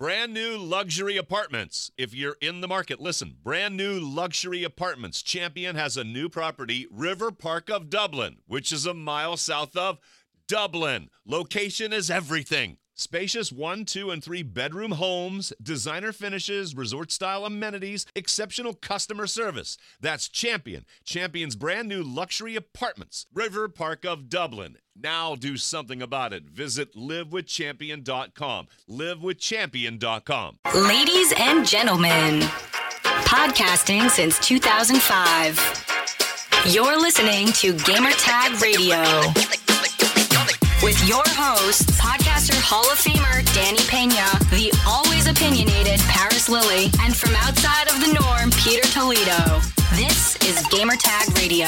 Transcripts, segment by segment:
Brand new luxury apartments. If you're in the market, listen. Brand new luxury apartments. Champion has a new property, River Park of Dublin, which is a mile south of Dublin. Location is everything. Spacious 1, 2, and 3 bedroom homes, designer finishes, resort-style amenities, exceptional customer service. That's Champion. Champion's brand new luxury apartments. River Park of Dublin. Now do something about it. Visit livewithchampion.com. Livewithchampion.com. Ladies and gentlemen, podcasting since 2005. You're listening to Gamertag Radio. With your hosts, podcaster Hall of Famer Danny Pena, the always opinionated Paris Lilly, and from outside of the norm, Peter Toledo. This is Gamertag Radio.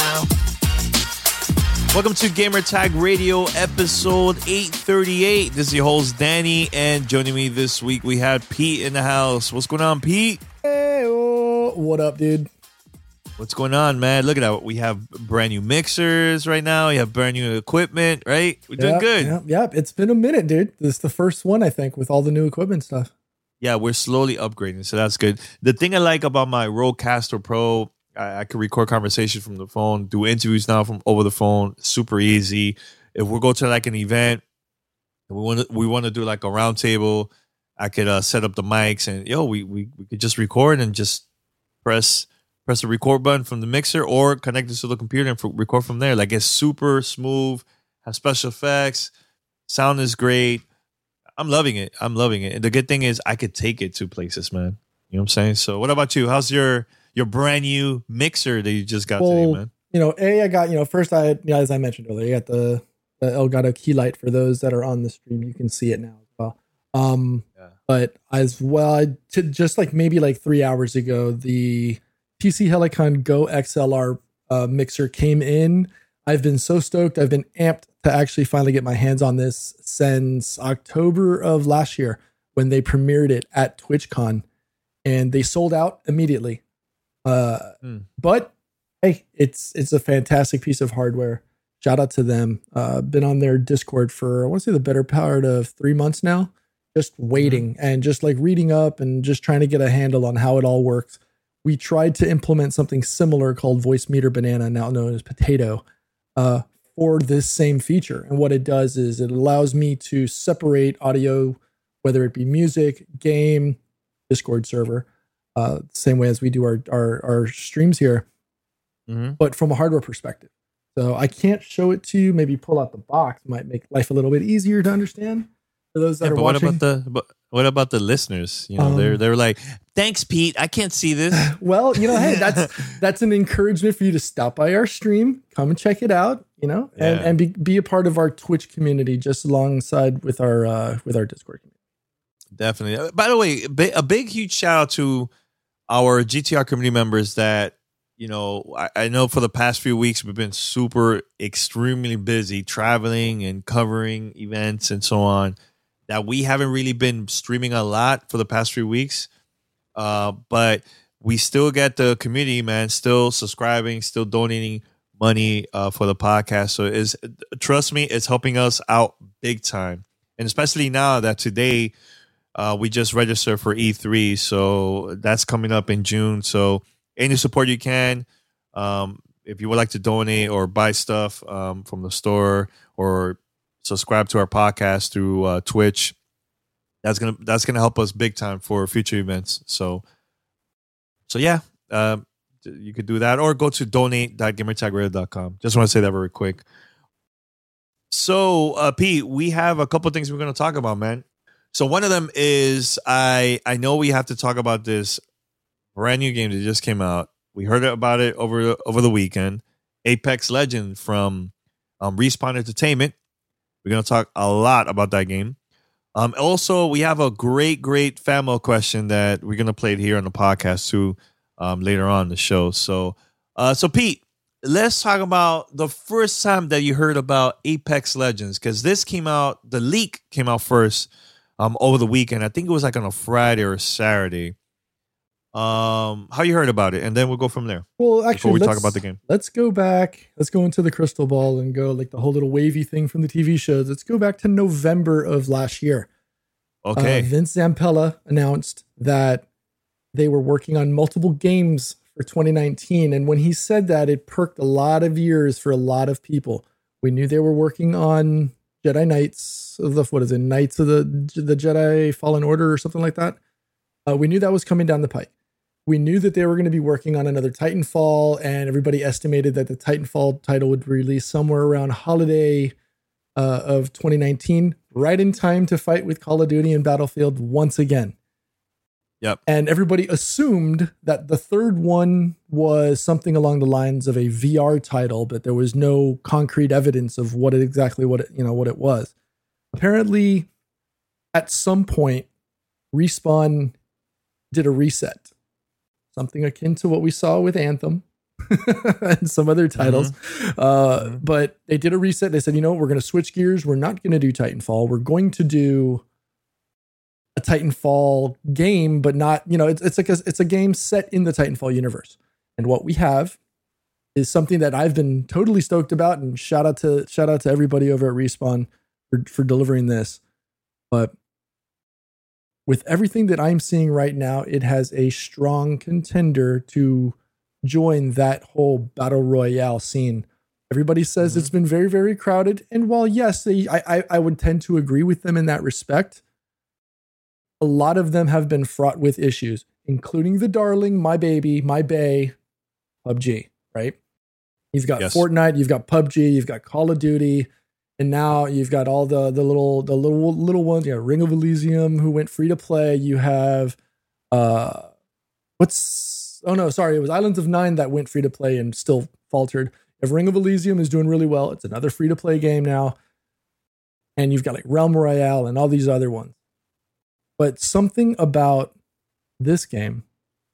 Welcome to Gamertag Radio, episode 838. This is your host, Danny, and joining me this week, we have Pete in the house. What's going on, Pete? Hey, what up, dude? What's going on, man? Look at that. We have brand new mixers right now. We have brand new equipment, right? We're doing good. Yep. It's been a minute, dude. This is the first one, I think, with all the new equipment stuff. Yeah, we're slowly upgrading, so that's good. The thing I like about my Rodecaster Pro, I can record conversation from the phone, do interviews now from over the phone. Super easy. If we go to like an event and we want to do like a round table, I could set up the mics and we could just record and just press the record button from the mixer or connect it to the computer and record from there. Like, it's super smooth, has special effects, sound is great. I'm loving it. And the good thing is I could take it to places, man. You know what I'm saying? So what about you? How's your brand new mixer that you just got today, man? I got, first as I mentioned earlier, I got the Elgato key light. For those that are on the stream, you can see it now as well. But as well, just like maybe like 3 hours ago, the PC Helicon Go XLR mixer came in. I've been so stoked. I've been amped to actually finally get my hands on this since October of last year when they premiered it at TwitchCon, and they sold out immediately. But hey, it's a fantastic piece of hardware. Shout out to them. Been on their Discord for, I want to say, the better part of 3 months now, just waiting and just like reading up and just trying to get a handle on how it all works. We tried to implement something similar called Voicemeeter Banana, now known as Potato, for this same feature. And what it does is it allows me to separate audio, whether it be music, game, Discord server, same way as we do our streams here, but from a hardware perspective. So I can't show it to you. Maybe pull out the box. Might make life a little bit easier to understand for those that are watching. What about the listeners? They're like, thanks, Pete. I can't see this. Well, hey, that's an encouragement for you to stop by our stream, come and check it out, and be a part of our Twitch community just alongside with our Discord community. Definitely. By the way, a big, huge shout out to our GTR community members that, I know for the past few weeks, we've been extremely busy traveling and covering events and so on, that we haven't really been streaming a lot for the past few weeks. But we still get the community, man, still subscribing, still donating money for the podcast. So trust me, it's helping us out big time. And especially now that today we just registered for E3. So that's coming up in June. So any support you can, if you would like to donate or buy stuff from the store or subscribe to our podcast through Twitch, that's gonna help us big time for future events. So yeah, you could do that or go to donate.gamertagradio.com. Just want to say that very quick. So Pete, we have a couple of things we're going to talk about, man. So one of them is I know we have to talk about this brand new game that just came out. We heard about it over the weekend. Apex Legends from Respawn Entertainment. We're going to talk a lot about that game. Also, we have a great fan mail question that we're going to play it here on the podcast too later on in the show. So Pete, let's talk about the first time that you heard about Apex Legends, because the leak came out first over the weekend. I think it was like on a Friday or a Saturday. How you heard about it, and then we'll go from there. Well, actually, before we talk about the game, let's go back. Let's go into the crystal ball and go like the whole little wavy thing from the TV shows. Let's go back to November of last year. Okay. Vince Zampella announced that they were working on multiple games for 2019. And when he said that, it perked a lot of ears for a lot of people. We knew they were working on Jedi Knights of the, Knights of the Jedi Fallen Order or something like that. We knew that was coming down the pike. We knew that they were going to be working on another Titanfall, and everybody estimated that the Titanfall title would release somewhere around holiday of 2019, right in time to fight with Call of Duty and Battlefield once again. Yep. And everybody assumed that the third one was something along the lines of a VR title, but there was no concrete evidence of what it was. Apparently, at some point, Respawn did a reset, something akin to what we saw with Anthem and some other titles. But they did a reset. They said, we're going to switch gears. We're not going to do Titanfall. We're going to do a Titanfall game, but not, it's a game set in the Titanfall universe. And what we have is something that I've been totally stoked about, and shout out to everybody over at Respawn for delivering this. But with everything that I'm seeing right now, it has a strong contender to join that whole battle royale scene. Everybody says it's been very, very crowded. And while yes, I would tend to agree with them in that respect, a lot of them have been fraught with issues, including the darling, my baby, my bae, PUBG, right? You've got Fortnite, you've got PUBG, you've got Call of Duty, and now you've got all the little ones. Ring of Elysium, who went free to play. You have it was Islands of Nine that went free to play and still faltered. If Ring of Elysium is doing really well, it's another free to play game now, and you've got like Realm Royale and all these other ones. But something about this game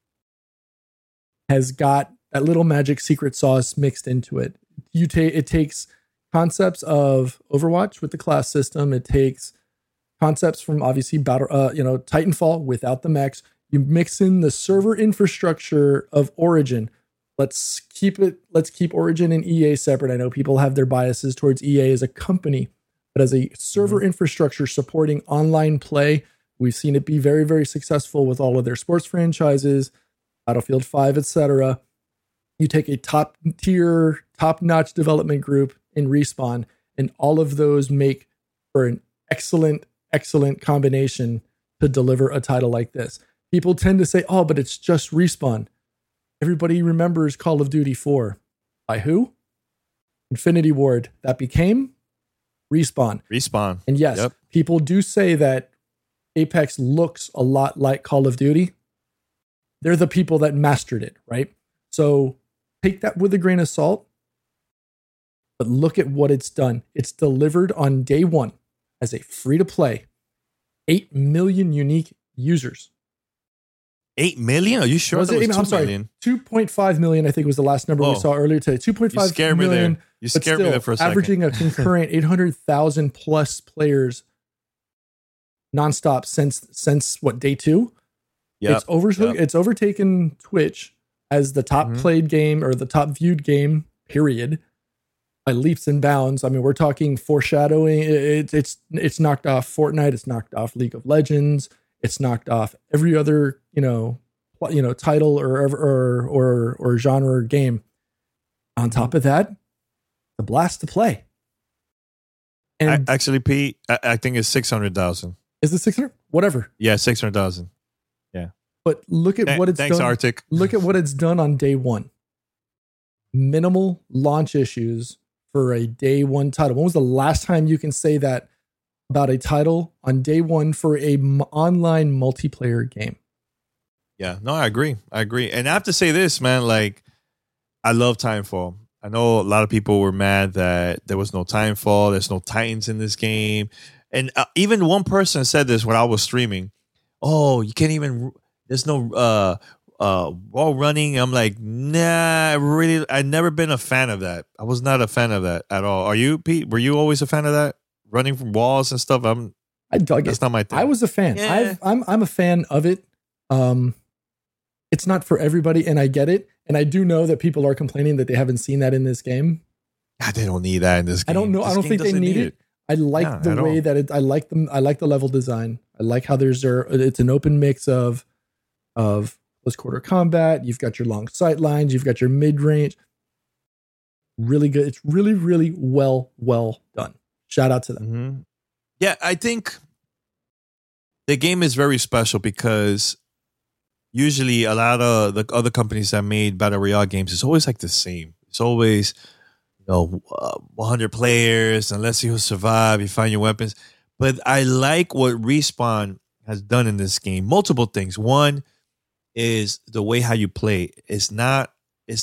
has got that little magic secret sauce mixed into it. It takes concepts of Overwatch with the class system. It takes concepts from obviously Titanfall without the mechs. You mix in the server infrastructure of Origin. Let's keep Origin and EA separate. I know people have their biases towards EA as a company, but as a server infrastructure supporting online play, we've seen it be very, very successful with all of their sports franchises, Battlefield 5, etc. You take a top-tier, top-notch development group in Respawn, and all of those make for an excellent, excellent combination to deliver a title like this. People tend to say, but it's just Respawn. Everybody remembers Call of Duty 4. By who? Infinity Ward. That became Respawn. And yes, people do say that Apex looks a lot like Call of Duty. They're the people that mastered it, right? So take that with a grain of salt, but look at what it's done. It's delivered on day one as a free-to-play, 8 million unique users. 8 million? Are you sure? Was it 8 million? I'm sorry, 2.5 million, I think was the last number we saw earlier today. 2.5 million. You scared me there for a second. Averaging a concurrent 800,000 plus players nonstop since day two. Yep. It's overtaken Twitch as the top played game or the top viewed game, period, by leaps and bounds. I mean, we're talking foreshadowing. It's knocked off Fortnite. It's knocked off League of Legends. It's knocked off every other title or genre or game. On top of that, the blast to play. And actually, Pete, I think it's 600,000. Is it 600? Whatever. Yeah, 600,000. Yeah. But look at what it's done. Thanks, Arctic. Look at what it's done on day one. Minimal launch issues for a day one title. When was the last time you can say that about a title on day one for a online multiplayer game? Yeah, no, I agree. And I have to say this, man, like, I love Titanfall. I know a lot of people were mad that there was no Titanfall. There's no Titans in this game. And even one person said this when I was streaming. Oh, you can't even, there's no wall running. I'm like, nah, I've never been a fan of that. I was not a fan of that at all. Are you, Pete? Were you always a fan of that? Running from walls and stuff? I dug it. That's not my thing. I was a fan. Yeah. I'm a fan of it. It's not for everybody, and I get it. And I do know that people are complaining that they haven't seen that in this game. God, they don't need that in this game. I don't know. I don't think they need it. I like the way that I like the level design. I like how it's an open mix of close quarter combat. You've got your long sight lines. You've got your mid range. Really good. It's really, really well done. Shout out to them. Mm-hmm. Yeah, I think the game is very special because usually a lot of the other companies that made Battle Royale games, it's always like the same. It's always 100 players, unless you survive, you find your weapons. But I like what Respawn has done in this game. Multiple things. One is the way how you play. It's not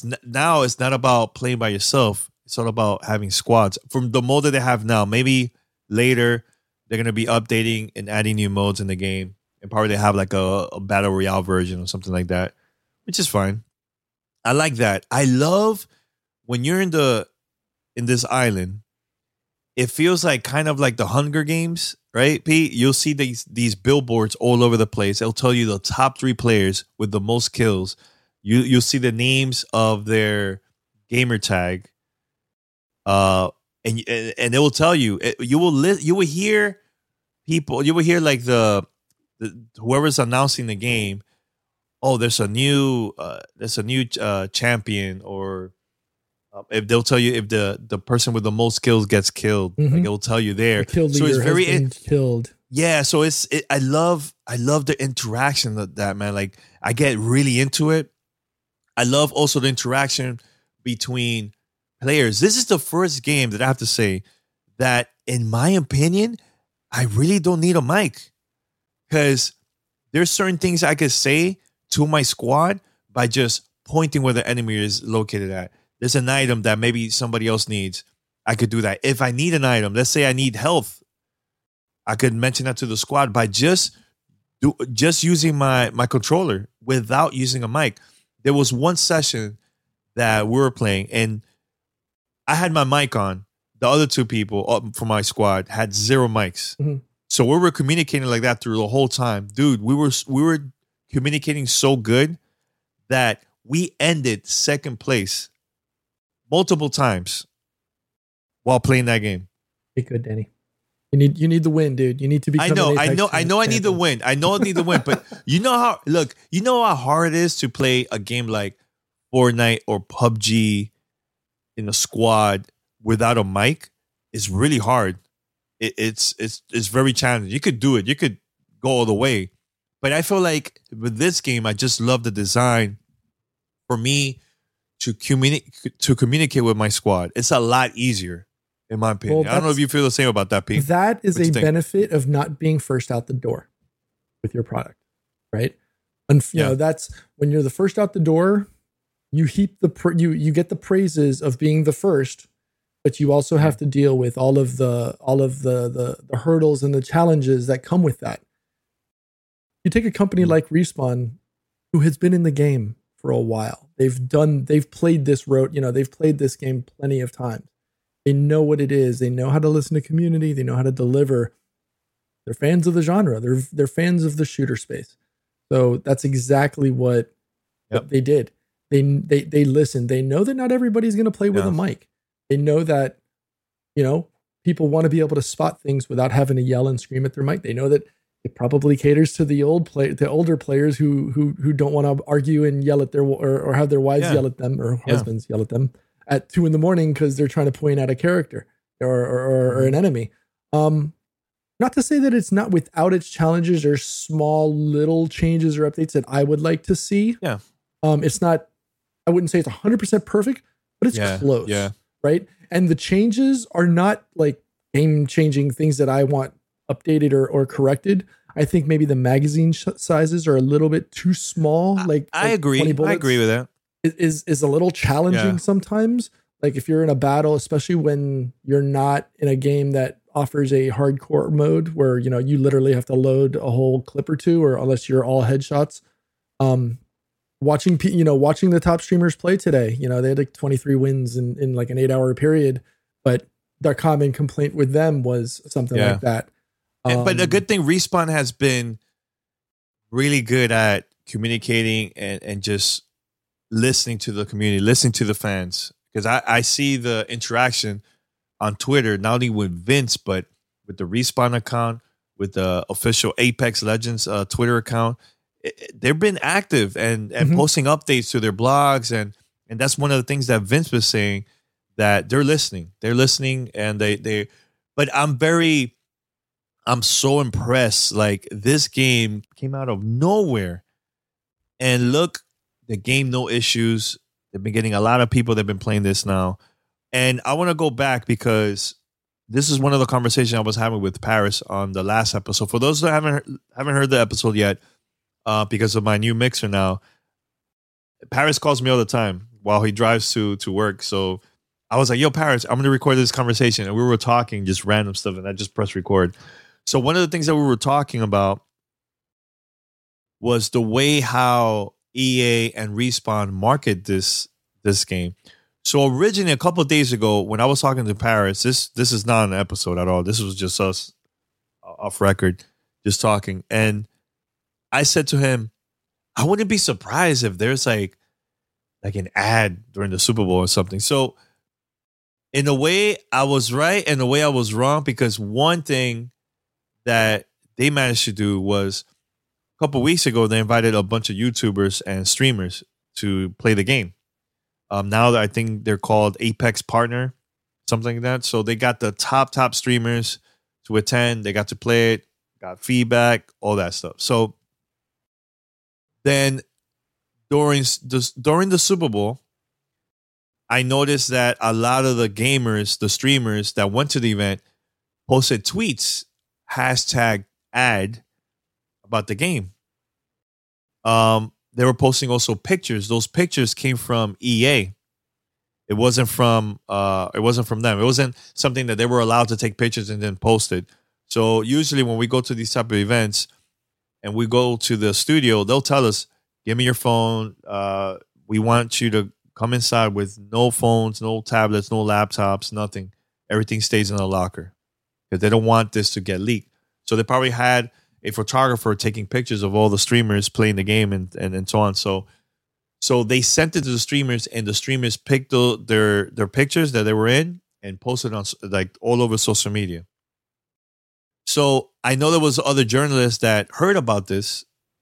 about playing by yourself. It's all about having squads. From the mode that they have now, maybe later they're gonna be updating and adding new modes in the game, and probably they have like a Battle Royale version or something like that, which is fine. I like that. I love when you're in this island, it feels like kind of like the Hunger Games, right, Pete? You'll see these billboards all over the place. It'll tell you the top 3 players with the most kills. You'll see the names of their gamer tag, and it will tell you. You will hear people. You will hear like the whoever's announcing the game. Oh, there's a new champion, or if they'll tell you if the person with the most kills gets killed, like it will tell you there. The kill leader has been killed. Yeah, so I love the interaction of that, man. Like I get really into it. I love also the interaction between players. This is the first game that I have to say that, in my opinion, I really don't need a mic, because there's certain things I could say to my squad by just pointing where the enemy is located at. There's an item that maybe somebody else needs. I could do that. If I need an item, let's say I need health, I could mention that to the squad by just using my controller without using a mic. There was one session that we were playing, and I had my mic on. The other 2 people from my squad had 0 mics. Mm-hmm. So we were communicating like that through the whole time. Dude, we were communicating so good that we ended second place multiple times while playing that game. Be good, Danny. You need the win, dude. You need to be. I know. I need the win. I know I need the win. But you know how hard it is to play a game like Fortnite or PUBG in a squad without a mic. It's really hard. It's very challenging. You could do it. You could go all the way. But I feel like with this game, I just love the design. For me to communicate with my squad, it's a lot easier. In my opinion, I don't know if you feel the same about that, Pete. That is a benefit of not being first out the door with your product, right? And you know, that's when you're the first out the door. You heap you get the praises of being the first, but you also have to deal with all of the hurdles and the challenges that come with that. You take a company like Respawn, who has been in the game for a while. They've played this road. You know, they've played this game plenty of times. They know what it is. They know how to listen to community. They know how to deliver. They're fans of the genre. They're fans of the shooter space. So that's exactly what they did. They listen. They know that not everybody's going to play with a mic. They know that, you know, people want to be able to spot things without having to yell and scream at their mic. They know that it probably caters to the older players who don't want to argue and yell at or have their wives yell at them or husbands yell at them at 2 a.m. because they're trying to point out a character or an enemy. Not to say that it's not without its challenges or small little changes or updates that I would like to see. Yeah. It's not, I wouldn't say it's 100% perfect, but it's close. Yeah. Right. And the changes are not like game changing things that I want updated or corrected. I think maybe the magazine sizes are a little bit too small. I agree. I agree with that. Is a little challenging sometimes. Like if you're in a battle, especially when you're not in a game that offers a hardcore mode where, you know, you literally have to load a whole clip or 2, or unless you're all headshots. Watching the top streamers play today, you know, they had like 23 wins in like an 8-hour period, but their common complaint with them was something like that. But a good thing, Respawn has been really good at communicating and just listening to the community, listening to the fans. Because I see the interaction on Twitter, not only with Vince, but with the Respawn account, with the official Apex Legends Twitter account. They've been active and posting updates to their blogs, and that's one of the things that Vince was saying, that they're listening. They're listening, and they. But I'm so impressed. Like, this game came out of nowhere, and look, the game, no issues. They've been getting a lot of people that have been playing this now, and I want to go back because this is one of the conversations I was having with Paris on the last episode. For those that haven't heard the episode yet, because of my new mixer now, Paris calls me all the time while he drives to work. So I was like, yo, Paris, I'm going to record this conversation. And we were talking just random stuff, and I just pressed record. So one of the things that we were talking about was the way how EA and Respawn market this game. So originally, a couple of days ago, when I was talking to Paris, this is not an episode at all. This was just us off record, just talking. And I said to him, I wouldn't be surprised if there's like an ad during the Super Bowl or something. So in a way, I was right, and in a way I was wrong, because one thing that they managed to do was, a couple of weeks ago, they invited a bunch of YouTubers and streamers to play the game. Now I think they're called Apex Partner, something like that. So they got the top streamers to attend. They got to play it, got feedback, all that stuff. So then during the Super Bowl, I noticed that a lot of the gamers, the streamers that went to the event, posted tweets, #ad about the game. They were posting also pictures. Those pictures came from EA. It wasn't from them. It wasn't something that they were allowed to take pictures and then post it. So usually when we go to these type of events and we go to the studio, they'll tell us, give me your phone. We want you to come inside with no phones, no tablets, no laptops, nothing. Everything stays in the locker, because they don't want this to get leaked. So they probably had a photographer taking pictures of all the streamers playing the game and so on. So they sent it to the streamers, and the streamers picked their pictures that they were in and posted on like all over social media. So I know there was other journalists that heard about this,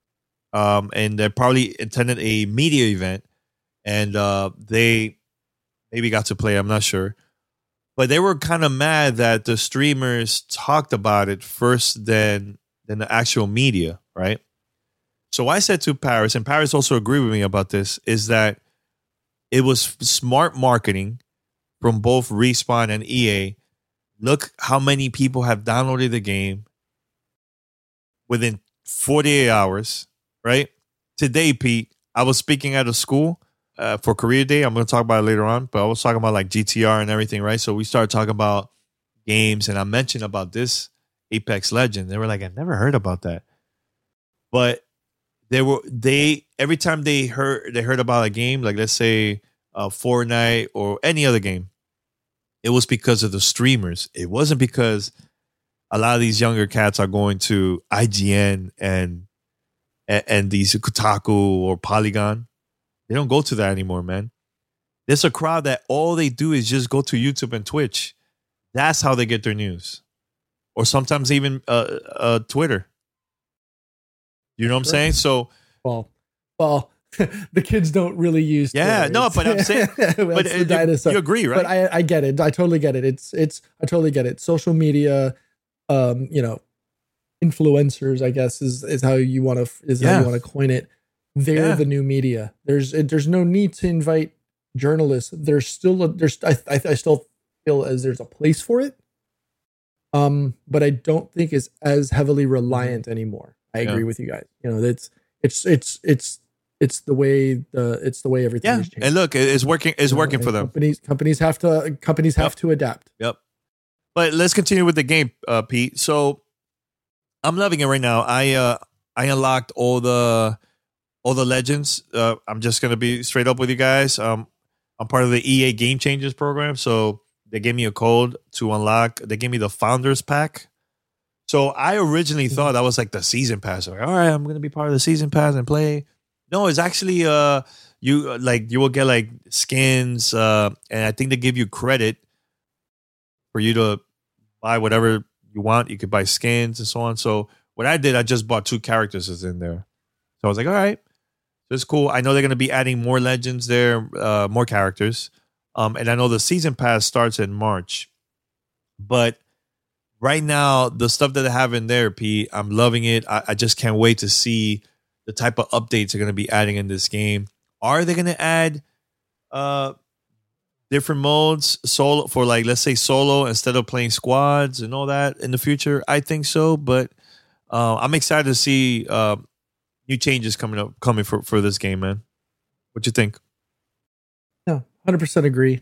and they probably attended a media event, and they maybe got to play. I'm not sure. But they were kind of mad that the streamers talked about it first than the actual media, right? So I said to Paris, and Paris also agreed with me about this, is that it was smart marketing from both Respawn and EA. Look how many people have downloaded the game within 48 hours, right? Today, Pete, I was speaking at a school for Career Day. I'm going to talk about it later on, but I was talking about like GTR and everything, right? So we started talking about games, and I mentioned about this Apex Legends. They were like, I've never heard about that. But every time they heard about a game, like let's say Fortnite or any other game, it was because of the streamers. It wasn't because a lot of these younger cats are going to IGN and these Kotaku or Polygon. They don't go to that anymore, man. There's a crowd that all they do is just go to YouTube and Twitch. That's how they get their news. Or sometimes even Twitter. You know what I'm saying? So, well, the kids don't really use Twitter. Yeah, no, but I'm saying, but you agree, right? But I get it. I totally get it. I totally get it. Social media, influencers, I guess is how you want to coin it. They're the new media. There's no need to invite journalists. I still feel as there's a place for it. But I don't think it's as heavily reliant anymore. I agree with you guys. It's the way everything is changing. And look, it's working. It's working for them. Companies have to adapt. Yep. But let's continue with the game, Pete. So I'm loving it right now. I unlocked all the legends. I'm just gonna be straight up with you guys. I'm part of the EA Game Changers program, so they gave me a code to unlock. They gave me the Founders Pack. So I originally thought that was like the season pass. Like, all right, I'm gonna be part of the season pass and play. No, it's actually you will get like skins, and I think they give you credit for you to buy whatever you want. You could buy skins and so on. So what I did, I just bought 2 characters that's in there. So I was like, all right, so it's cool. I know they're going to be adding more legends there, more characters. And I know the season pass starts in March. But right now, the stuff that they have in there, Pete, I'm loving it. I just can't wait to see the type of updates they're going to be adding in this game. Are they going to add different modes solo for, like, let's say solo instead of playing squads and all that in the future? I think so, but I'm excited to see new changes coming for this game, man. What you think? No, 100% agree.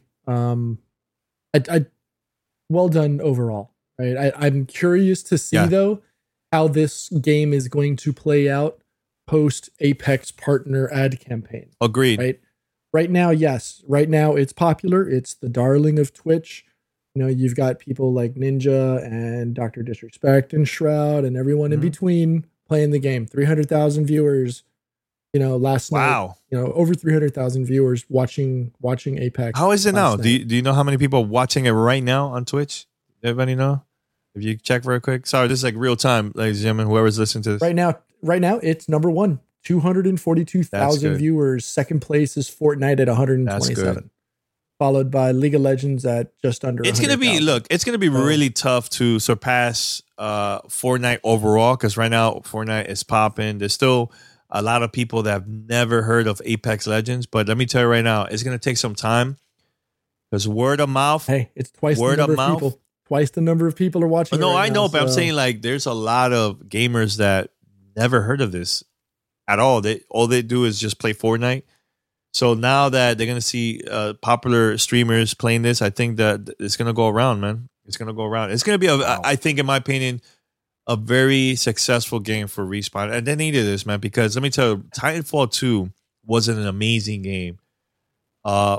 I well done overall. Right, I'm curious to see though how this game is going to play out post Apex partner ad campaign. Agreed. Right now, yes. Right now, it's popular. It's the darling of Twitch. You know, you've got people like Ninja and Dr. Disrespect and Shroud and everyone in between playing the game. 300,000 viewers. You know, last night. You know, over 300,000 viewers watching Apex. How is it now? Do you know how many people are watching it right now on Twitch? Everybody know? If you check very quick. Sorry, this is like real time, ladies and gentlemen. Whoever's listening to this. Right now, it's number 1. 242,000 viewers. Second place is Fortnite at 127. Followed by League of Legends at just under 100,000. It's gonna be really tough to surpass Fortnite overall, because right now Fortnite is popping. There's still a lot of people that have never heard of Apex Legends, but let me tell you right now, it's gonna take some time. Because word of mouth. Hey, it's twice the number of people. Twice the number of people are watching. No, I know, but I'm saying, like, there's a lot of gamers that never heard of this at all. All they do is just play Fortnite. So now that they're gonna see popular streamers playing this, I think that it's gonna go around, man. It's gonna go around. It's gonna be, I think, in my opinion, a very successful game for Respawn, and they needed this, man. Because let me tell you, Titanfall 2 was an amazing game. By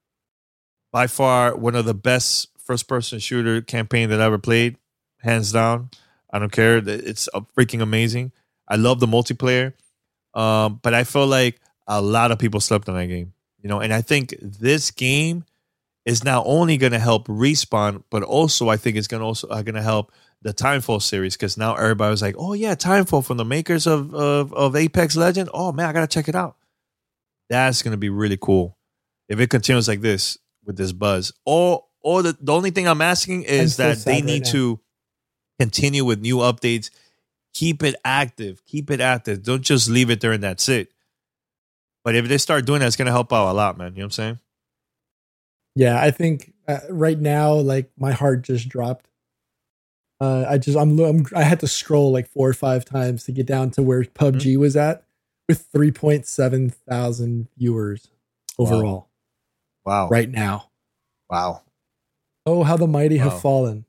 far, one of the best first-person shooter campaign that I ever played, hands down. I don't care. It's freaking amazing. I love the multiplayer, but I feel like a lot of people slept on that game. You know, and I think this game is not only going to help Respawn, but also I think it's going to help the Titanfall series, because now everybody was like, "Oh yeah, Titanfall from the makers of Apex Legend. Oh man, I gotta check it out." That's going to be really cool if it continues like this with this buzz. Or the only thing I'm asking is that they need to continue with new updates. Keep it active. Don't just leave it there and that's it. But if they start doing that, it's going to help out a lot, man. You know what I'm saying? Yeah, I think right now, like, my heart just dropped. I had to scroll like 4 or 5 times to get down to where PUBG was at, with 3.7 thousand viewers overall. Wow. Right now. Wow. Oh, how the mighty have fallen.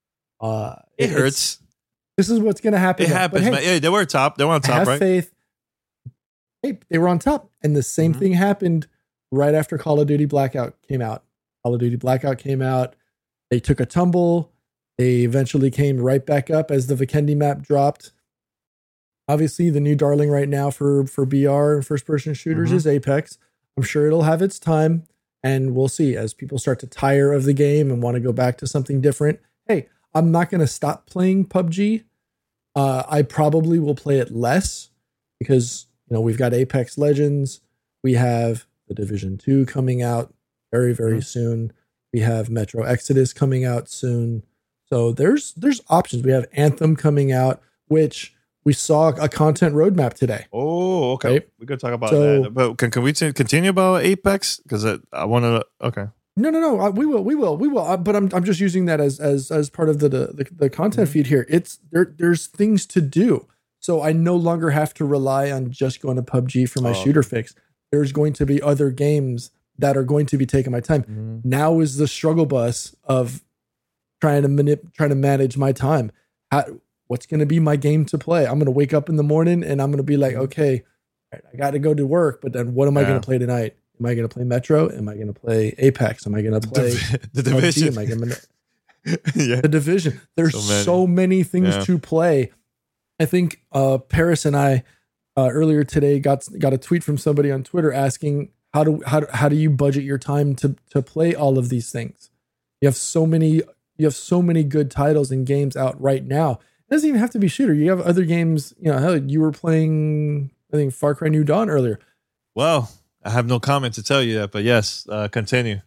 It hurts. This is what's going to happen. It happens, man. Yeah, they were top. They were on top, have right? Faith. Hey, they were on top. And the same thing happened right after Call of Duty Blackout came out. Call of Duty Blackout came out. They took a tumble. They eventually came right back up as the Vikendi map dropped. Obviously, the new darling right now for BR and first-person shooters is Apex. I'm sure it'll have its time. And we'll see as people start to tire of the game and want to go back to something different. Hey, I'm not going to stop playing PUBG. I probably will play it less because, you know, we've got Apex Legends. We have the Division 2 coming out very, very soon. We have Metro Exodus coming out soon. So there's options. We have Anthem coming out, which we saw a content roadmap today. Oh, okay. Right? We could talk about that. But can we continue about Apex? Because I want to. Okay. No. We will. But I'm just using that as part of the content feed here. It's there's things to do. So I no longer have to rely on just going to PUBG for my shooter fix. There's going to be other games that are going to be taking my time. Now is the struggle bus of trying to manage my time. What's going to be my game to play? I'm going to wake up in the morning and I'm going to be like, okay, I got to go to work, but then what am I going to play tonight? Am I going to play Metro? Am I going to play Apex? Am I going to play the Division? Am I going to the Division? There's so many things to play. I think Paris and I earlier today got a tweet from somebody on Twitter asking how do you budget your time to play all of these things? You have so many you have so many good titles and games out right now. It doesn't even have to be shooter. You have other games. Hell, you were playing, I think, Far Cry New Dawn earlier. Well, I have no comment to tell you that, but yes, continue.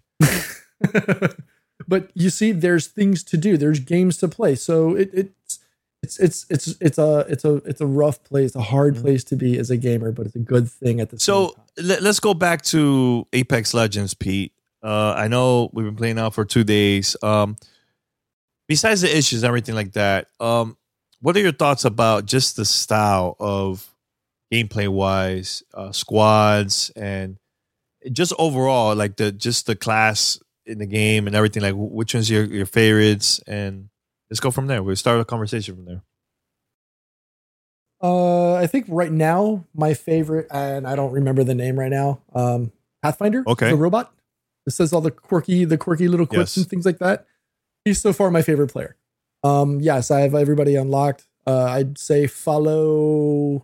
But you see, there's things to do. There's games to play. So it's a rough place, a hard place to be as a gamer, but it's a good thing at the same time. So let's go back to Apex Legends, Pete. I know we've been playing now for 2 days. Besides the issues, everything like that, what are your thoughts about just the style of gameplay wise, squads, and just overall, like the class in the game and everything? Like, which one's your favorites? And let's go from there. We'll start a conversation from there. I think right now my favorite, and I don't remember the name right now. Pathfinder, okay, the robot. It says all the quirky little quips and things like that. He's so far my favorite player. Yes, I have everybody unlocked. I'd say follow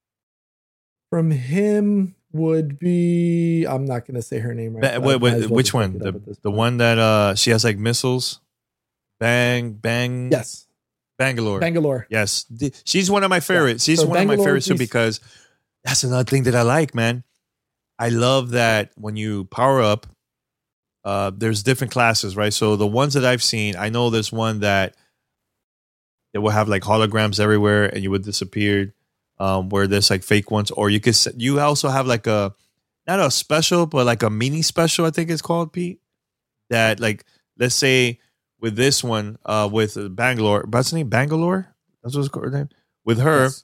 from him would be, I'm not going to say her name right. Wait, which one? The one that she has like missiles. Bang. Yes. Bangalore. Yes. She's one of my favorites. She's one of my favorites too, because that's another thing that I like, man. I love that when you power up, there's different classes, right? So the ones that I've seen, I know there's one that it will have like holograms everywhere and you would disappear, where there's like fake ones, or you also have like not a special, but like a mini special, I think it's called, Pete, that like, let's say with this one, with Bangalore, what's the name? Bangalore? That's what's called name. With her, yes.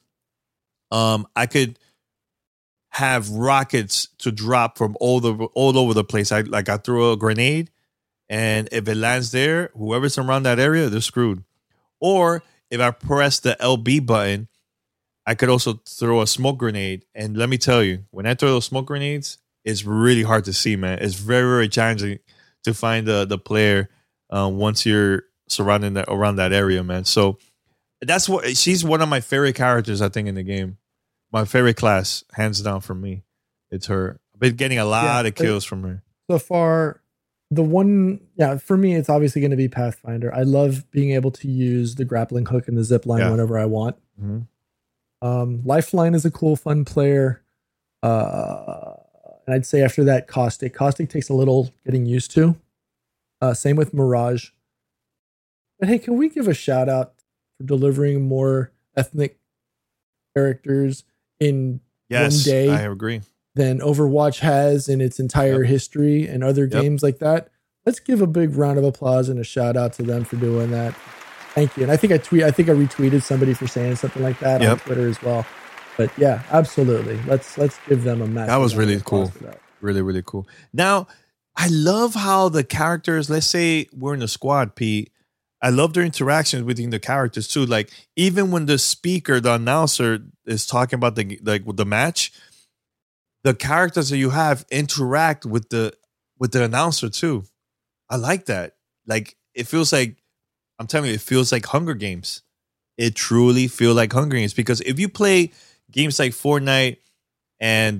I could have rockets to drop from all over the place. I throw a grenade, and if it lands there, whoever's around that area, they're screwed. Or if I press the LB button, I could also throw a smoke grenade. And let me tell you, when I throw those smoke grenades, it's really hard to see, man. It's very, very challenging to find the player once you're surrounding around that area, man. So that's what she's one of my favorite characters, I think, in the game. My favorite class, hands down, for me. It's her. I've been getting a lot of kills from her. So far, the one, for me, it's obviously going to be Pathfinder. I love being able to use the grappling hook and the zip line whenever I want. Mm-hmm. Lifeline is a cool, fun player. And I'd say after that, Caustic. Caustic takes a little getting used to. Same with Mirage. But hey, can we give a shout out for delivering more ethnic characters in one day? I agree. Than Overwatch has in its entire history and other games like that. Let's give a big round of applause and a shout out to them for doing that. Thank you. And I think I retweeted somebody for saying something like that on Twitter as well. But yeah, absolutely. Let's give them a massive. That was really cool. Really, really cool. Now, I love how the characters, let's say we're in a squad, Pete. I love their interactions between the characters too. Like even when the speaker, the announcer is talking about the match, the characters that you have interact with the announcer too. I like that. Like it feels like, I'm telling you, it feels like Hunger Games. It truly feels like Hunger Games, because if you play games like Fortnite and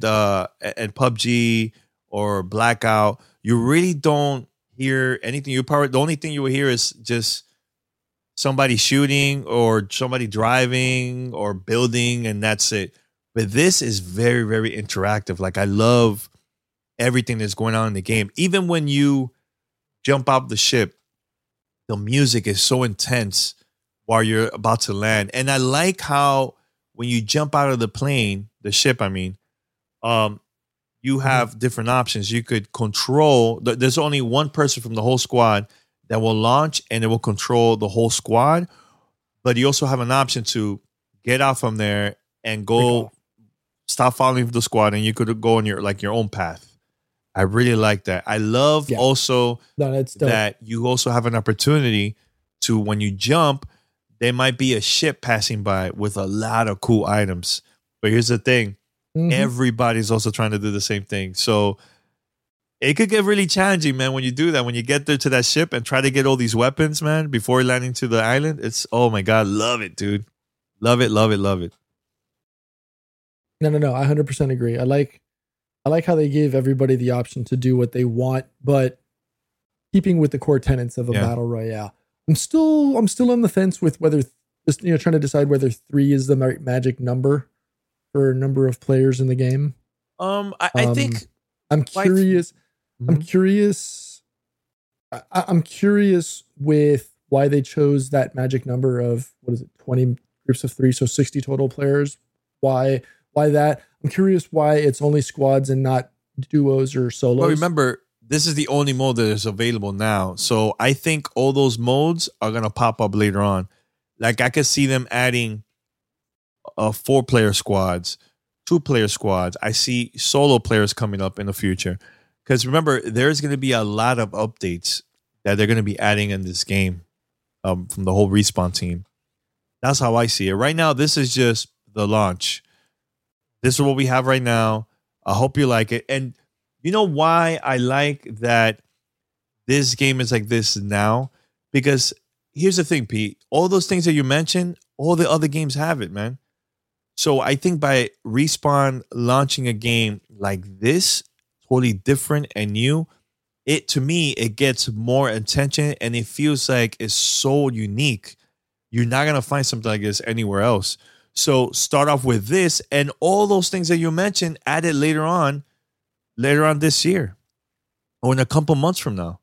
PUBG or Blackout, you really don't hear anything. The only thing you will hear is just somebody shooting or somebody driving or building, and that's it. But this is very, very interactive. Like I love everything that's going on in the game. Even when you jump out the ship, the music is so intense while you're about to land. And I like how when you jump out of the ship, I mean, you have different options. You could control, there's only one person from the whole squad that will launch and it will control the whole squad. But you also have an option to get out from there and go stop following the squad, and you could go on your own path. I really like that. I love also that you also have an opportunity to, when you jump, there might be a ship passing by with a lot of cool items. But here's the thing. Everybody's also trying to do the same thing. So it could get really challenging, man, when you do that. When you get there to that ship and try to get all these weapons, man, before landing to the island. It's, oh my God, love it, dude. Love it, love it, love it. No. I 100% agree. I like how they give everybody the option to do what they want, but keeping with the core tenets of a battle royale. I'm still on the fence with whether just trying to decide whether 3 is the magic number for a number of players in the game. I think I'm curious. I'm curious. I'm curious with why they chose that magic number of 20 groups of 3, so 60 total players. Why that? I'm curious why it's only squads and not duos or solos. Well, remember, this is the only mode that is available now. So I think all those modes are going to pop up later on. Like I could see them adding 4-player squads, 2-player squads. I see solo players coming up in the future. Because remember, there's going to be a lot of updates that they're going to be adding in this game from the whole Respawn team. That's how I see it. Right now, this is just the launch. This is what we have right now. I hope you like it. And you know why I like that this game is like this now? Because here's the thing, Pete. All those things that you mentioned, all the other games have it, man. So I think by Respawn launching a game like this, totally different and new, to me, it gets more attention and it feels like it's so unique. You're not going to find something like this anywhere else. So start off with this and all those things that you mentioned added later on this year or in a couple months from now.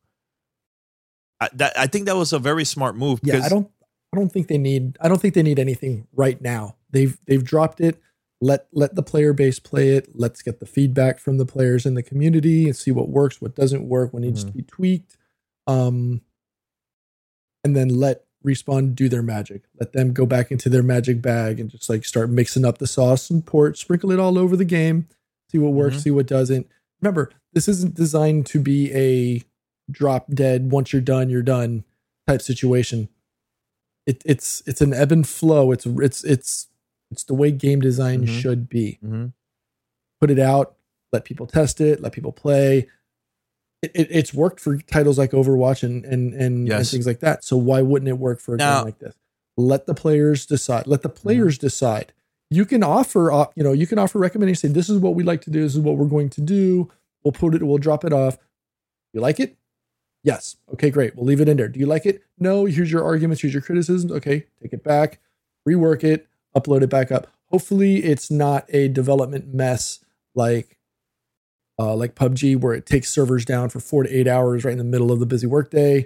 I think that was a very smart move. Yeah, I don't think they need anything right now. They've dropped it. Let the player base play it. Let's get the feedback from the players in the community and see what works, what doesn't work, what needs to be tweaked. And then let Respawn do their magic. Let them go back into their magic bag and just like start mixing up the sauce and sprinkle it all over the game. See what works, see what doesn't. Remember, this isn't designed to be a drop dead, once you're done type situation. It's an ebb and flow. It's the way game design should be. Put it out, let people test it, let people play. It's worked for titles like Overwatch and things like that. So why wouldn't it work for a game like this? Let the players decide. Let the players decide. You can offer, recommendations. Say, this is what we like to do. This is what we're going to do. We'll drop it off. You like it? Yes. Okay, great. We'll leave it in there. Do you like it? No. Here's your arguments. Here's your criticisms. Okay, take it back, rework it, upload it back up. Hopefully it's not a development mess like PUBG, where it takes servers down for 4 to 8 hours right in the middle of the busy workday.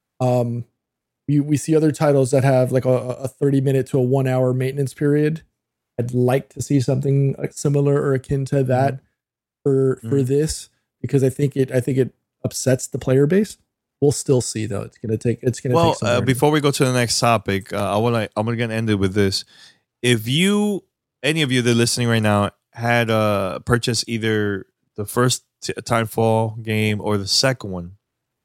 We see other titles that have like a 30-minute to a 1-hour maintenance period. I'd like to see something similar or akin to that for this, because I think it upsets the player base. We'll still see though. It's gonna take some time. Before we go to the next topic, I'm gonna end it with this. If any of you that are listening right now had purchased either the first Timefall game or the second one,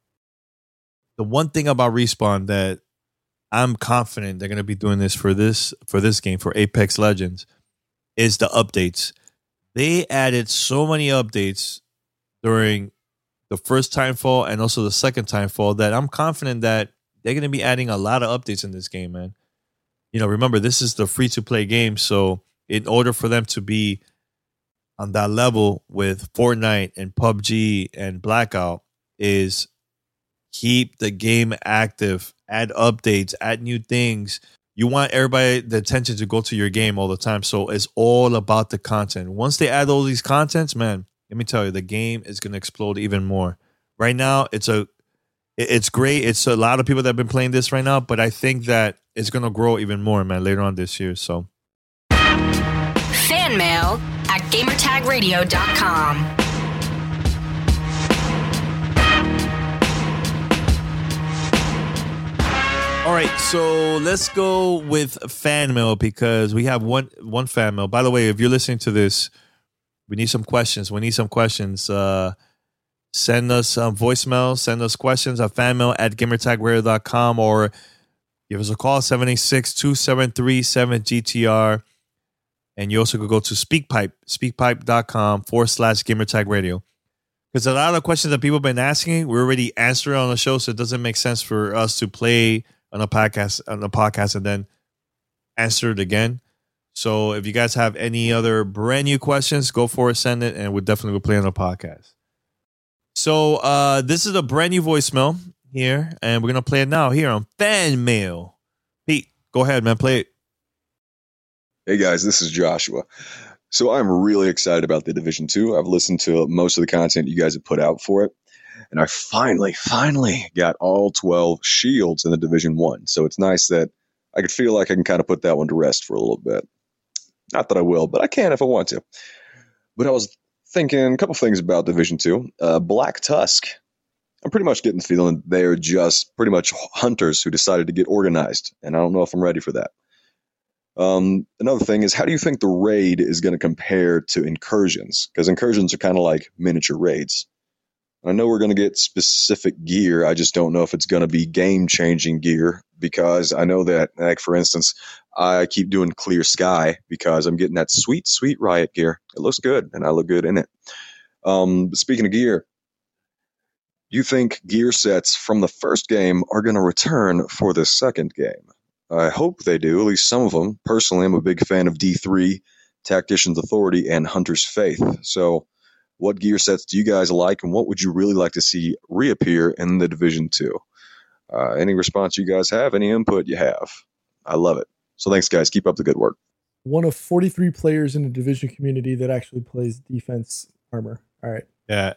the one thing about Respawn that I'm confident they're going to be doing this for this game, for Apex Legends, is the updates. They added so many updates during the first Timefall and also the second Timefall that I'm confident that they're going to be adding a lot of updates in this game, man. Remember, this is the free-to-play game, so in order for them to be on that level with Fortnite and PUBG and Blackout, is keep the game active, add updates, add new things. You want the attention to go to your game all the time. So it's all about the content. Once they add all these contents, man, let me tell you, the game is going to explode even more. Right now, it's great. It's a lot of people that have been playing this right now, but I think that it's going to grow even more, man, later on this year. So fan mail at gamertagradio.com. All right, so let's go with fan mail because we have one fan mail. By the way, if you're listening to this, we need some questions. Send us some voicemail. Send us questions at fanmail@gamertagradio.com or give us a call, 786-273-7GTR. And you also could go to speakpipe.com/gamertagradio. Because a lot of questions that people have been asking, we're already answering on the show, so it doesn't make sense for us to play on a podcast and then answer it again. So if you guys have any other brand new questions, go for it, send it, and we'll definitely play on the podcast. So this is a brand new voicemail. here, and we're going to play it now here on Fan Mail. Pete, go ahead, man. Play it. Hey, guys, this is Joshua. So I'm really excited about the Division 2. I've listened to most of the content you guys have put out for it, and I finally got all 12 shields in the Division 1. So it's nice that I could feel like I can kind of put that one to rest for a little bit. Not that I will, but I can if I want to. But I was thinking a couple things about Division 2. Black Tusk. I'm pretty much getting the feeling they're just pretty much hunters who decided to get organized, and I don't know if I'm ready for that. Another thing is, how do you think the raid is going to compare to incursions? Because incursions are kind of like miniature raids. I know we're going to get specific gear. I just don't know if it's going to be game-changing gear, because I know that, like, for instance, I keep doing Clear Sky because I'm getting that sweet Riot gear. It looks good, and I look good in it. But speaking of gear, you think gear sets from the first game are going to return for the second game? I hope they do, at least some of them. Personally, I'm a big fan of D3, Tactician's Authority, and Hunter's Faith. So what gear sets do you guys like, and what would you really like to see reappear in the Division 2? Any response you guys have, any input you have? I love it. So thanks, guys. Keep up the good work. One of 43 players in the Division community that actually plays defense armor. All right. Yeah.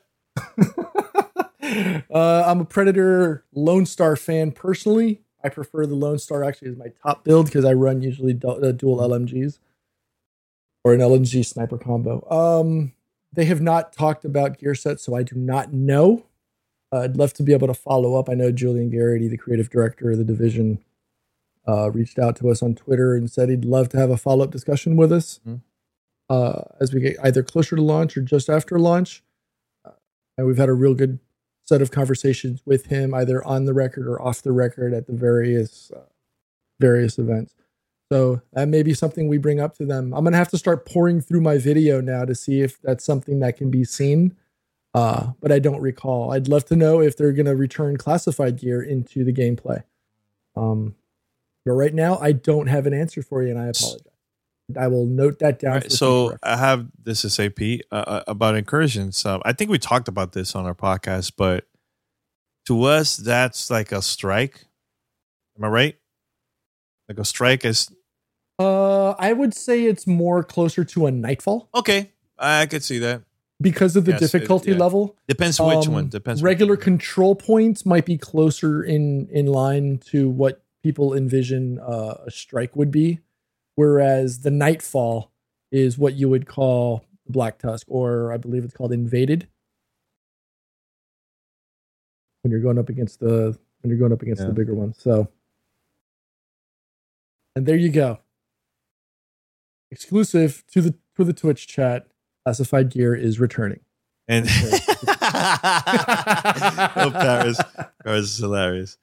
I'm a Predator Lone Star fan personally. I prefer the Lone Star actually as my top build because I run usually dual LMGs or an LMG sniper combo. They have not talked about gear sets, so I do not know. I'd love to be able to follow up. I know Julian Garrity, the creative director of the Division, reached out to us on Twitter and said he'd love to have a follow-up discussion with us as we get either closer to launch or just after launch. And we've had a real good set of conversations with him, either on the record or off the record at the various events. So that may be something we bring up to them. I'm going to have to start pouring through my video now to see if that's something that can be seen. But I don't recall. I'd love to know if they're going to return classified gear into the gameplay. But right now, I don't have an answer for you, and I apologize. I will note that down. Right, so I have this to say, Pete, about incursions. I think we talked about this on our podcast, but to us, that's like a strike. Am I right? Like a strike is. I would say it's more closer to a nightfall. Okay, I could see that because of the difficulty level. Depends which one. Depends. Regular control points might be closer in line to what people envision a strike would be. Whereas the Nightfall is what you would call Black Tusk, or I believe it's called Invaded. When you're going up against the bigger one. So, and there you go. Exclusive to the Twitch chat. Classified gear is returning. And Paris is hilarious.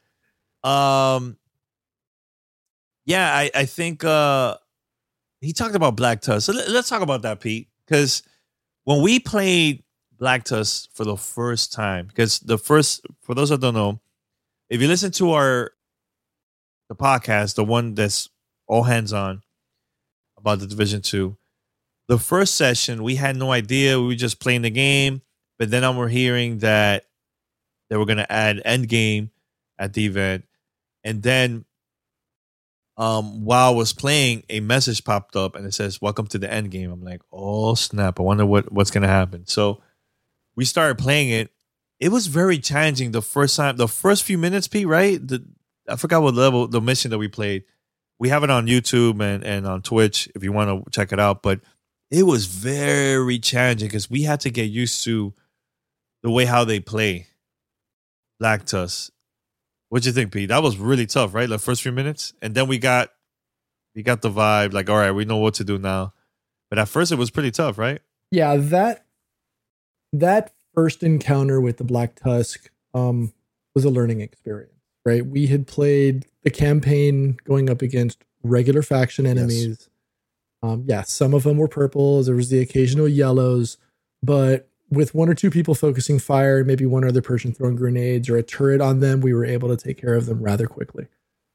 Yeah, I think he talked about Black Tusk. So let's talk about that, Pete. Because when we played Black Tusk for the first time, because for those that don't know, if you listen to the podcast, the one that's all hands on about the Division 2, the first session, we had no idea. We were just playing the game. But then we're hearing that they were going to add endgame at the event. And then while I was playing, a message popped up and it says, "Welcome to the end game." I'm like, oh snap, I wonder what's gonna happen. So we started playing it. It was very challenging the first time, the first few minutes, Pete, right? I forgot what level, the mission that we played. We have it on YouTube and on Twitch if you want to check it out. But it was very challenging because we had to get used to the way how they play Black Tusk. What'd you think, Pete? That was really tough, right? The first few minutes. And then we got the vibe, like, all right, we know what to do now. But at first it was pretty tough, right? Yeah, that first encounter with the Black Tusk was a learning experience, right? We had played the campaign going up against regular faction enemies. Yes. Some of them were purples. There was the occasional yellows, but with one or two people focusing fire, maybe one other person throwing grenades or a turret on them, we were able to take care of them rather quickly.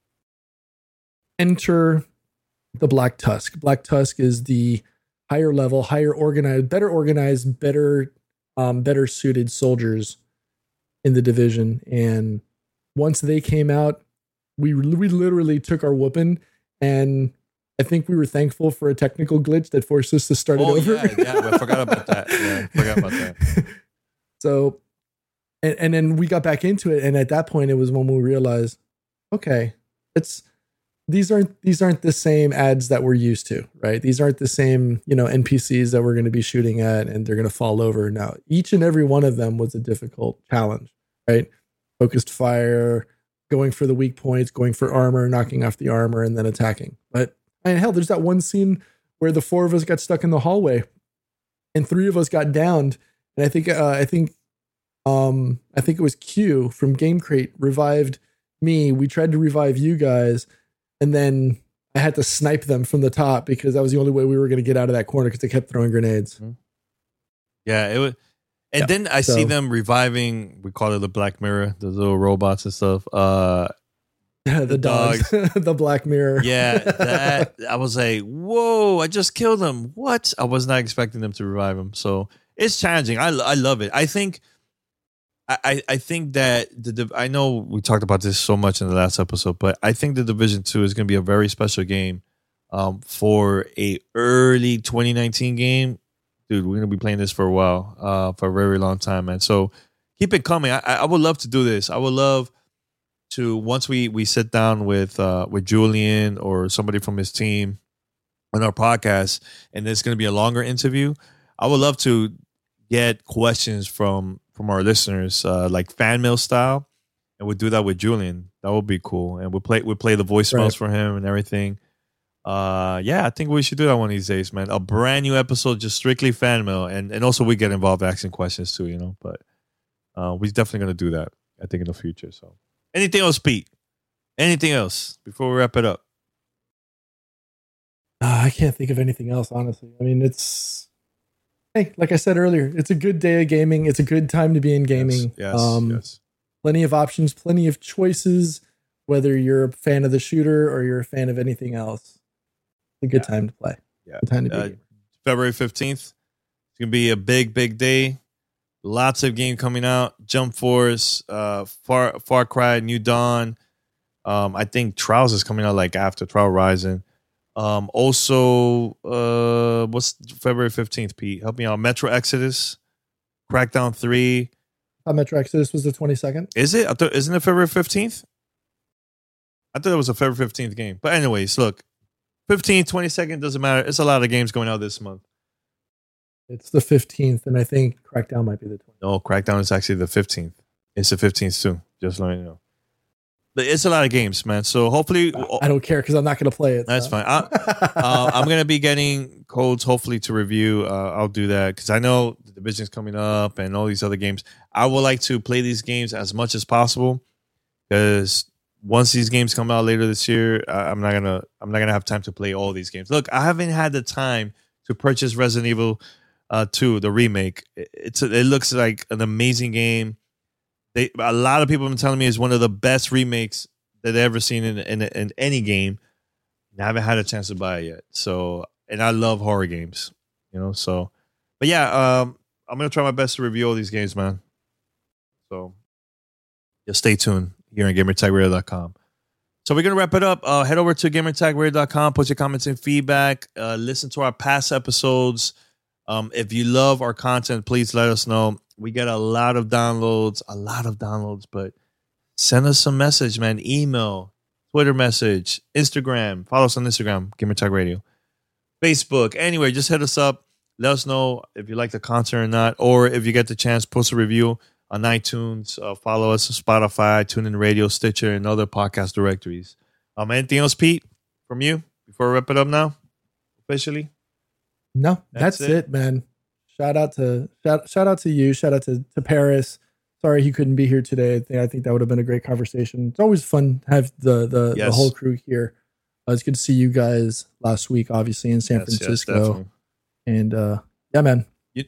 Enter the Black Tusk. Black Tusk is the higher level, better organized, better suited soldiers in the Division. And once they came out, we literally took our whooping, and I think we were thankful for a technical glitch that forced us to start it over. Yeah, I forgot about that. Yeah, forgot about that. So, and then we got back into it, and at that point, it was when we realized, okay, these aren't the same ads that we're used to, right? These aren't the same, NPCs that we're going to be shooting at, and they're going to fall over. Now, each and every one of them was a difficult challenge, right? Focused fire, going for the weak points, going for armor, knocking off the armor, and then attacking. But hell, there's that one scene where the 4 of us got stuck in the hallway, and 3 of us got downed. And I think it was Q from Game Crate revived me. We tried to revive you guys, and then I had to snipe them from the top because that was the only way we were going to get out of that corner because they kept throwing grenades. Yeah, it was. And then I see them reviving. We call it the Black Mirror, the little robots and stuff. The dogs, the Black Mirror. Yeah, that I was like, whoa! I just killed them. What? I was not expecting them to revive them. So it's challenging. I love it. I think that I know we talked about this so much in the last episode, but I think the Division 2 is going to be a very special game for a early 2019 game. Dude, we're going to be playing this for a while, for a very long time, man. So keep it coming. I would love to do this. I would love to, once we sit down with Julian or somebody from his team on our podcast, and it's going to be a longer interview, I would love to get questions from our listeners, like fan mail style, and we'll do that with Julian. That would be cool. And we'll play the voicemails for him and everything. I think we should do that one of these days, man. A brand new episode, just strictly fan mail, and also we get involved asking questions too, But we're definitely gonna do that, I think, in the future. So, anything else, Pete? Anything else before we wrap it up? I can't think of anything else, honestly. I mean, like I said earlier, it's a good day of gaming. It's a good time to be in gaming. Yes. Plenty of options, plenty of choices, whether you're a fan of the shooter or you're a fan of anything else. It's a good time to play. Yeah. Good time to be February 15th. It's going to be a big, big day. Lots of game coming out. Jump Force, Far Cry, New Dawn. I think Trials is coming out like after Trial Rising. Also, what's February 15th, Pete? Help me out. Metro Exodus, Crackdown 3. Metro Exodus was the 22nd. Is it? Isn't it February 15th? I thought it was a February 15th game. But anyways, look, 15th, 22nd, doesn't matter. It's a lot of games going out this month. It's the 15th, and I think Crackdown might be the 20th. No, Crackdown is actually the 15th. It's the 15th too. Just letting you know. But it's a lot of games, man. So hopefully, I don't care because I'm not going to play it. That's fine. I'm going to be getting codes, hopefully, to review. I'll do that because I know the Division's coming up and all these other games. I would like to play these games as much as possible because once these games come out later this year, I'm not gonna have time to play all these games. Look, I haven't had the time to purchase Resident Evil 2, the remake. It looks like an amazing game. A lot of people have been telling me it's one of the best remakes that they've ever seen in any game. I haven't had a chance to buy it yet. So, and I love horror games, So, but yeah, I'm gonna try my best to review all these games, man. So, just stay tuned here on GamerTagRadio.com. So we're going to wrap it up. Head over to GamerTagRadio.com, put your comments and feedback. Listen to our past episodes. If you love our content, please let us know. We get a lot of downloads, but send us some message, man. Email, Twitter message, Instagram. Follow us on Instagram, GamerTag Radio. Facebook, anyway, just hit us up. Let us know if you like the content or not, or if you get the chance, post a review on iTunes. Follow us on Spotify, TuneIn Radio, Stitcher, and other podcast directories. Anything else, Pete, from you before we wrap it up now? Officially? No, that's it, man. Shout out to you. Shout out to Paris. Sorry he couldn't be here today. I think that would have been a great conversation. It's always fun to have the whole crew here. It's good to see you guys last week, obviously, in San Francisco. And yeah, man.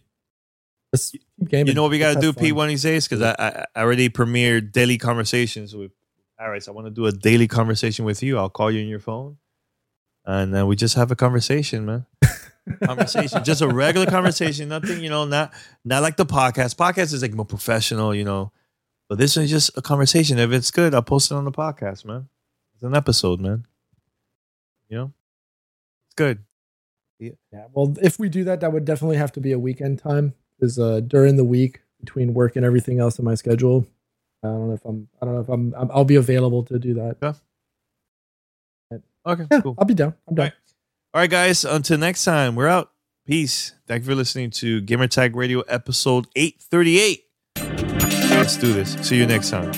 Let's keep gaming. You know what we got to do, Pete, one of these days? Because I already premiered daily conversations with Paris. I want to do a daily conversation with you. I'll call you on your phone. And then we just have a conversation, man. Conversation, just a regular conversation. Nothing, not like the podcast. Podcast is like more professional, But this is just a conversation. If it's good, I'll post it on the podcast, man. It's an episode, man. You know? It's good. Yeah. Well, if we do that, that would definitely have to be a weekend time. Because during the week, between work and everything else in my schedule, I don't know if I'll be available to do that. Yeah. Okay, yeah, cool. I'll be down. I'm done. All right, guys. Until next time, we're out. Peace. Thank you for listening to Gamertag Radio episode 838. Let's do this. See you next time.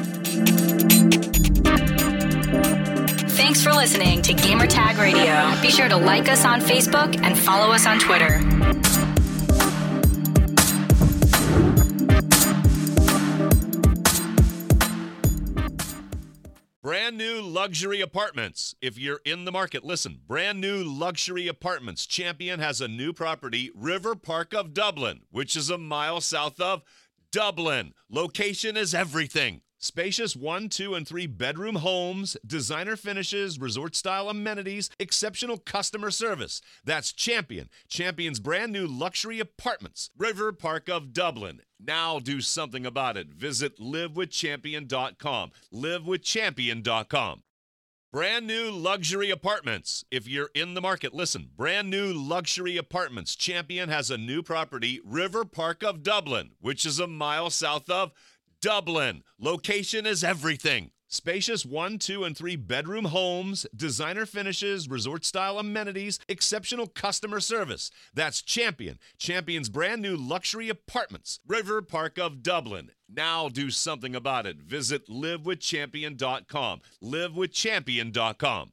Thanks for listening to Gamertag Radio. Be sure to like us on Facebook and follow us on Twitter. Brand new luxury apartments. If you're in the market, listen. Brand new luxury apartments. Champion has a new property, River Park of Dublin, which is a mile south of Dublin. Location is everything. Spacious 1, 2, and 3 bedroom homes, designer finishes, resort-style amenities, exceptional customer service. That's Champion. Champion's brand new luxury apartments, River Park of Dublin. Now do something about it. Visit livewithchampion.com. Livewithchampion.com. Brand new luxury apartments. If you're in the market, listen. Brand new luxury apartments. Champion has a new property, River Park of Dublin, which is a mile south of Dublin. Location is everything. Spacious 1, 2, and 3 bedroom homes, designer finishes, resort-style amenities, exceptional customer service. That's Champion. Champion's brand new luxury apartments, River Park of Dublin. Now do something about it. Visit livewithchampion.com. Livewithchampion.com.